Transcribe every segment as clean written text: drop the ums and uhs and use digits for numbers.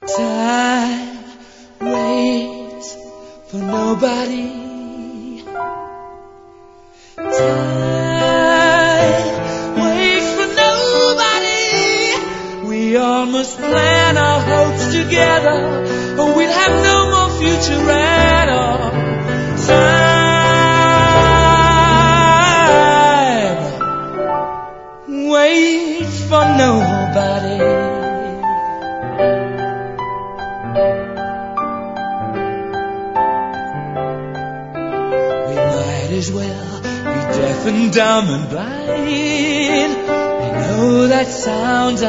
Time waits for nobody. Time waits for nobody. We all must plan our hopes together, or we'll have no more future at all. Time waits for nobody. As well be deaf and dumb and blind. I know that sounds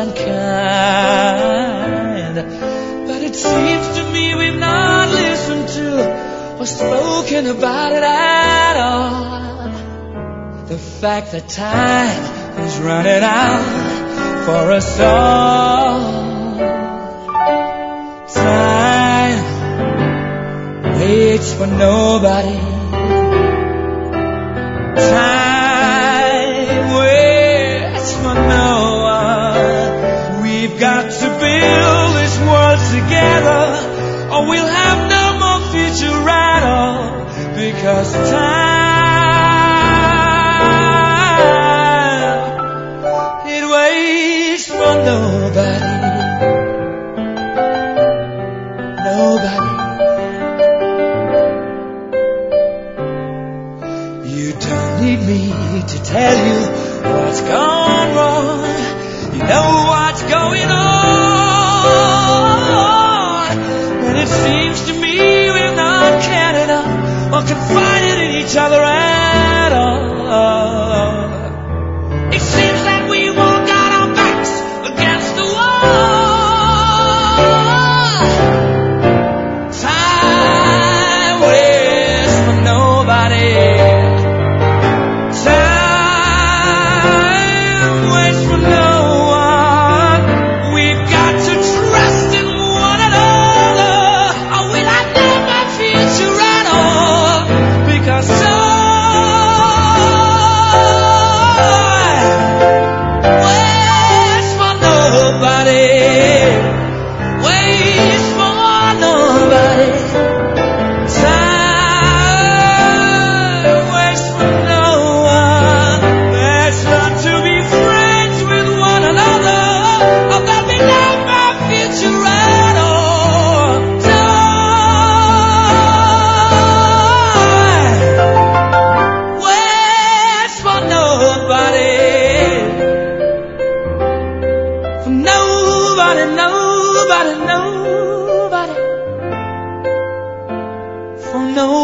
unkind, but it seems to me we've not listened to or spoken about it at all. The fact that time is running out for us all. Time waits for nobody. Time waits for no one. We've got to build this world together, or we'll have no more future at all. Because time, it waits for nobody. Nobody. You don't need me to tell you what's gone wrong. You know what's going on. And it seems to me we're not cared enough or confided in each other at all. It seems that we all got our backs against the wall. Time waits for nobody. Nobody, for no